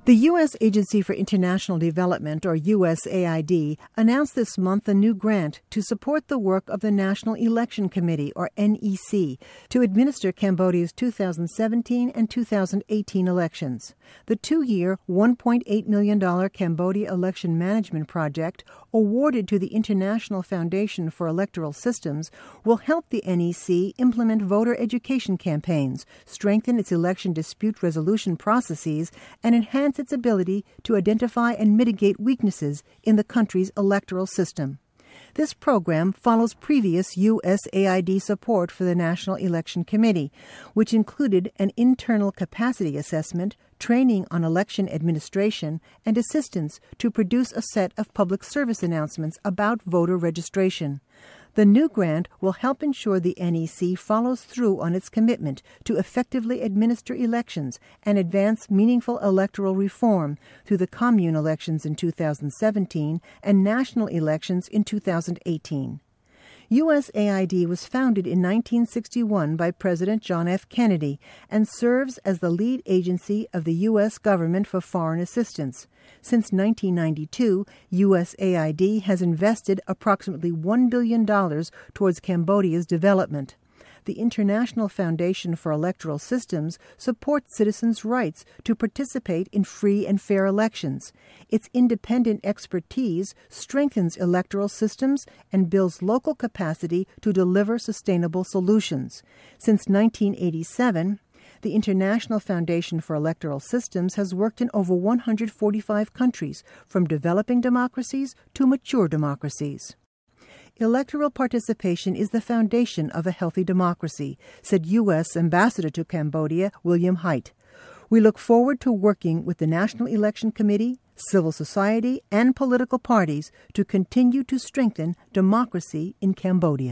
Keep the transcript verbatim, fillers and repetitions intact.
The U S Agency for International Development, or U S A I D, announced this month a new grant to support the work of the National Election Committee, or N E C, to administer Cambodia's two thousand seventeen and two thousand eighteen elections. The two-year, one point eight million dollars Cambodia Election Management Project, awarded to the International Foundation for Electoral Systems, will help the N E C implement voter education campaigns, strengthen its election dispute resolution processes, and enhance its ability to identify and mitigate weaknesses in the country's electoral system. This program follows previous U S A I D support for the National Election Committee, which included an internal capacity assessment, training on election administration, and assistance to produce a set of public service announcements about voter registration. The new grant will help ensure the N E C follows through on its commitment to effectively administer elections and advance meaningful electoral reform through the commune elections in two thousand seventeen and national elections in two thousand eighteen. U S A I D was founded in nineteen sixty-one by President John F. Kennedy and serves as the lead agency of the U S government for foreign assistance. Since nineteen ninety-two, U S A I D has invested approximately one billion dollars towards Cambodia's development. The International Foundation for Electoral Systems supports citizens' rights to participate in free and fair elections. Its independent expertise strengthens electoral systems and builds local capacity to deliver sustainable solutions. Since nineteen eighty-seven, the International Foundation for Electoral Systems has worked in over one hundred forty-five countries, from developing democracies to mature democracies. Electoral participation is the foundation of a healthy democracy, said U S Ambassador to Cambodia, William Haidt. We look forward to working with the National Election Committee, civil society, and political parties to continue to strengthen democracy in Cambodia.